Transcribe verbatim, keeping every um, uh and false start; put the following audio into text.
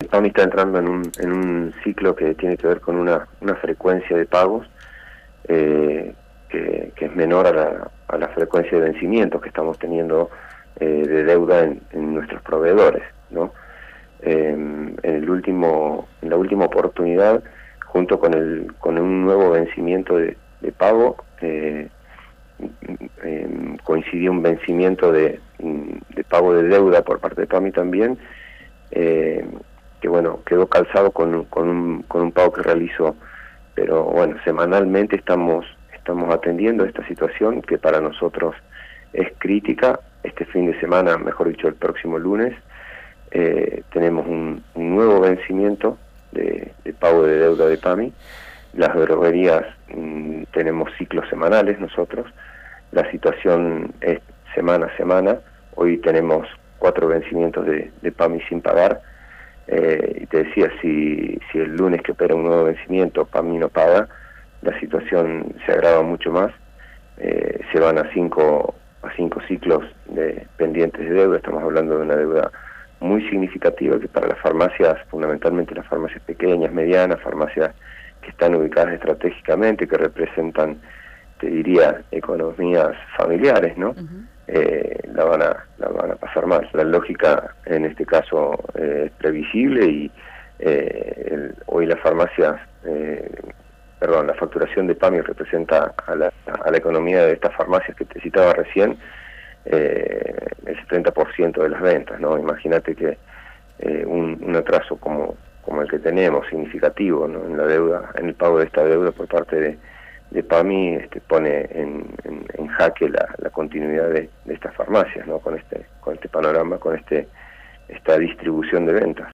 PAMI está entrando en un, en un ciclo que tiene que ver con una, una frecuencia de pagos eh, que, que es menor a la, a la frecuencia de vencimientos que estamos teniendo eh, de deuda en, en nuestros proveedores, ¿no? Eh, en el último, en la última oportunidad, junto con el con un nuevo vencimiento de, de pago, eh, eh, coincidió un vencimiento de, de pago de deuda por parte de PAMI también, eh, que bueno, quedó calzado con, con, un, con un pago que realizó, pero bueno, semanalmente estamos, estamos atendiendo esta situación que para nosotros es crítica. Este fin de semana, mejor dicho el próximo lunes, eh, tenemos un, un nuevo vencimiento de, de pago de deuda de PAMI. Las droguerías mmm, tenemos ciclos semanales nosotros, la situación es semana a semana. Hoy tenemos cuatro vencimientos de, de PAMI sin pagar, eh, y te decía, si, si el lunes que opera un nuevo vencimiento PAMI no paga, la situación se agrava mucho más, eh, se van a cinco, a cinco ciclos de pendientes de deuda. Estamos hablando de una deuda muy significativa que para las farmacias, fundamentalmente las farmacias pequeñas, medianas, farmacias que están ubicadas estratégicamente, que representan, te diría, economías familiares, ¿no? Uh-huh. eh, la van a la van a pasar mal. La lógica en este caso eh, es previsible y eh, el, hoy las farmacias, eh, perdón, la facturación de PAMI representa a la, a la economía de estas farmacias que te citaba recién, eh, el setenta por ciento de las ventas, ¿no? Imagínate que eh, un, un atraso como como el que tenemos, significativo, ¿no? En la deuda, en el pago de esta deuda por parte de, de PAMI, este, pone en, en, en jaque la, la continuidad de, de estas farmacias, ¿no? Con este, con este panorama, con este esta distribución de ventas.